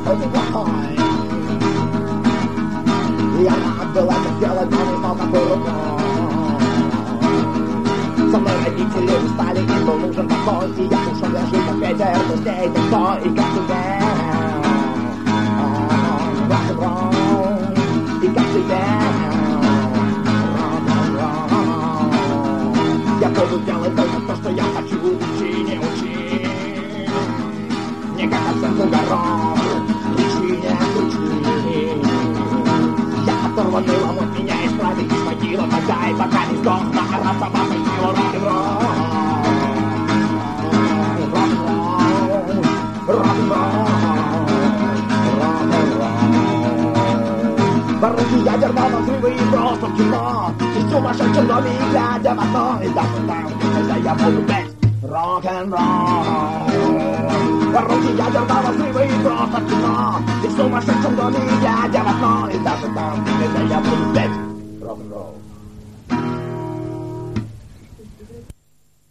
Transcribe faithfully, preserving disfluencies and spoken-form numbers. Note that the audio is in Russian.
плохой. Я рад был это сделать, но не смог такой рукой. Со мной родители устали, им был нужен покой. И я слушал, лежит как ветер, грустней тепло. И как тебе рок-н-ролл, и как тебе рок-н-ролл. Я буду делать только то, что я хочу. Учи, не учи, не как оценку горох. Кричи, не кричи. Я оторванный ломот, меня исправить из могилы. Пока и пока не сдох, наорав сама сила рок-н-ролл. Рок-н-ролл, рок-н-ролл, рок-н-ролл. Воруки ядерного взрыва и просто в кино. И в сумасшедшем доме, и глядя в окно. И даже там, когда я буду петь рок-н-ролл. Воруки ядерного взрыва и просто в кино. И в сумасшедшем доме, и глядя в окно. И даже там, когда я буду петь рок-н-ролл.